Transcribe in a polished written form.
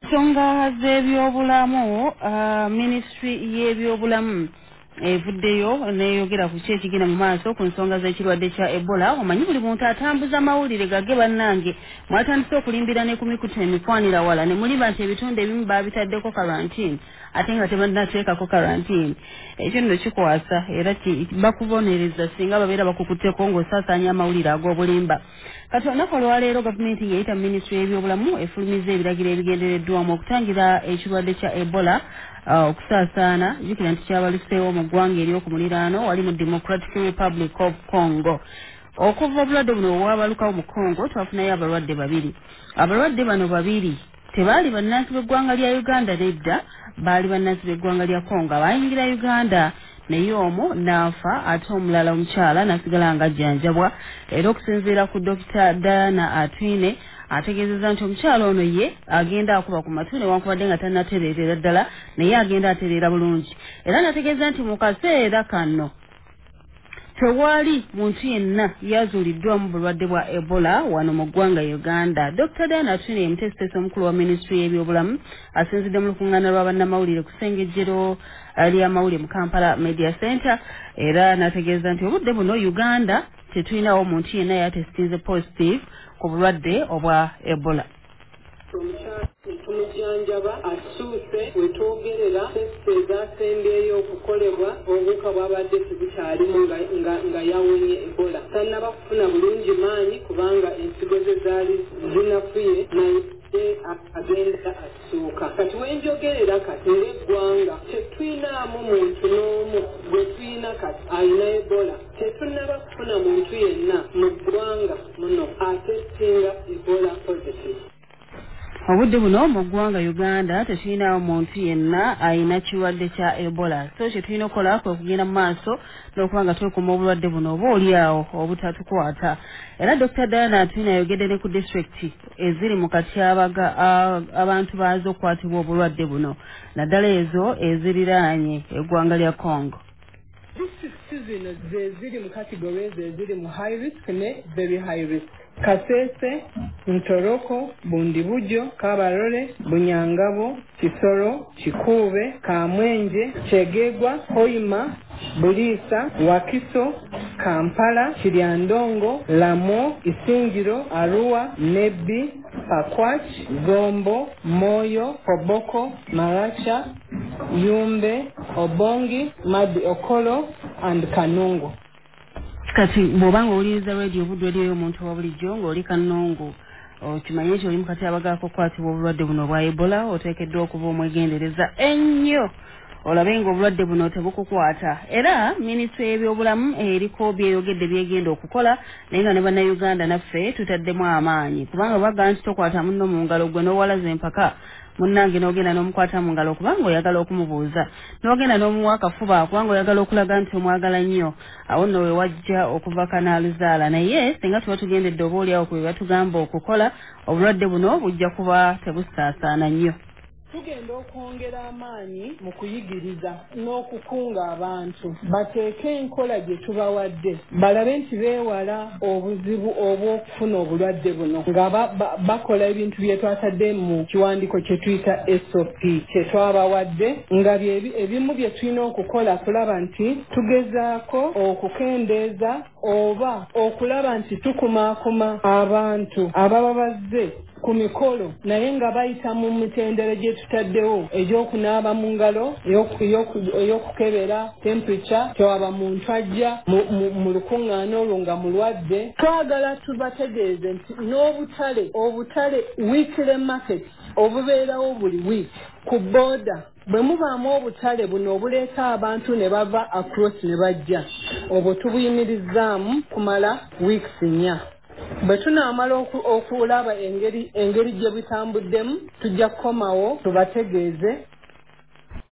nsonga z'ebyobulamu ministry y'ebyobulamu evuddeyo neeyogera ku ki ekigenda mu maaso ku nsonga z'ekirwadde kya ebola. Omanyi buli muntu atambuza mawulire gage bannange mwatandise okulimbira ne ku mikutu emikwanira wala ne muliba nti ebitundu ebimu baabitaddeko karantine ate nga tebannateekako karantine. Ekyo nno kikwasa era bakubonereza singa babeera bakukutteko ng'osaasaanya amawulire ag'obulimba. Kati olunaku olwaleero gavumenti yayita minisitule y'ebyobulamu efulumiza ebiragiro ebigendereddwamu okutangira ekirwadde kya ebola okusaasaana. Jjukira nti kyabaluseewo mu ggwanga ery'okumuliraano wali mu Democratic Republic of Congo. Okuva obulwadde buno obwabalukawo mu Congo twafunayo abalwadde babiri. Abalwadde bano babiri tebaali bannansi b'eggwanga lya Uganda nedda, baali bannansi b'eggwanga lya Congo abayingira Uganda naye omu n'afa ate omulala omukyala n'asigala ng'ajjanjabwa. Era okusinziira ku Dr. Diana Atwine ategeezezza nti omukyala ono ye agenda akuba ku matu newankubadde nga tannatereerera ddala naye agenda atereera bulungi. Era n'ategeeza nti mu kaseera kano tewali muntu yenna yazuuliddwamu bulwadde bwa ebola wano mu ggwanga Uganda. Dr. Diana Atwine muteesiteesi omukulu wa minisitule y'ebyobulamu asinzidde mu lukuŋŋaana lwa bannamawulire ku ssengejjero ly'amawulire mu Kampala Media Center era n'ategeeza nti obudde buno Uganda tetulinawo muntu yenna yatesitinze positive ku bulwadde obwa ebola. Tumujjanjaba asuuse wetwogerera tesite ezaasembeeyo okukolebwa obuwuka bwabadde tebukyalimu nga yawonye ebola. Tannaba kufuna bulungi maanyi kubanga ensigo ze zaali zinafuye naye agenda assuuka. Kati wenjogerera kati ng'eggwanga tetuyinaamu muntu n'omu gwe tuyina kati alina ebola. Tetunnaba kufuna muntu yenna mu ggwanga muno atesinga ebola positive. Obudde buno mu ggwanga Uganda tetulinawo muntu yenna alina kirwadde kya ebola. So kye tulina okukola kwe kugenda mu maaso n'okuba nga twekuuma obulwadde buno oba oliawo obutatukwata. Era Dr. Diana Atwine ayogedde ne ku disitulikiti eziri mu katyabaga abantu baazo okukwatibwa obulwadde buno naddala ezo eziriraanye eggwanga lya Congo. Disitulikiti zino ze ziri mu categories eziri mu high risk ne very high risk. Kasese, Ntoroko, Bundibujo, Kabarole, Bunyangabo, Kisoro, Kikuube, Kamwenje, Chegegwa, Hoima, Bulisa, Wakiso, Kampala, Kiryandongo, Lamo, Isingiro, Arua, Nebbi, Pakwach, Gombo, Moyo, Koboko, Maracha, Yumbe, Obongi, Madi Okolo, and Kanungu. Kati bw'obanga owuliriza radio obudde eriyo omuntu wa bulijjo ng'oli Kannungu okimanye nti oli mu katyabaga ak'okukwatibwa obulwadde buno obwa ebola oteekeddwa okuba omwegendereza ennyo olabe ng'obulwadde buno tebukukwata. Era minisitule y'ebyobulamu eriko byeyogedde byegenda okukola naye nga ne bannayuganda naffe tutaddemu amaanyi kubanga baga nti tokwata munno mu ngalo gwe n'owalaza empaka munnange n'ogenda n'omukwata mu ngalo kubanga oyagala okumubuuza n'ogenda n'omuwa akafuba kubanga oyagala okulaga nti omwagala nnyo awo nno we wajja okuva kanaaluzaala. Naye singa tuba tugendedde oba oliawo ku bye batugamba okukola obulwadde buno bujja kuba tebusaasaana nnyo. Tugenda okwongera amaanyi mu kuyigiriza n'okukunga abantu bateeke enkola gye tubawadde balabe nti beewala obuzibu obw'okufuna obulwadde buno nga bakola ebintu bye twatadde mu kiwandiiko kye tuyita SOP kye twabawadde nga ebimu bye tulina okukola kulaba nti tugezaako okukendeeza oba okulaba nti tukumaakuma abantu ababa bazze ku mikolo naye nga bayita mu mitendera gye tutaddewo egy'okunaaba mu ngalo ey'okukebera temperature tewaba muntu ajja mu lukuŋŋaana olwo nga mulwadde. Twagala tubategeeze nti n'obutale weekly market obubeerawo buli week ku booda bwe mubaamu obutale buno obuleeta abantu ne bava across ne bajja obwo tubuyimirizzaamu kumala weeks 4. Bwe tunaamala okulaba engeri gye butambuddemu tujja kukomawo tubategeeze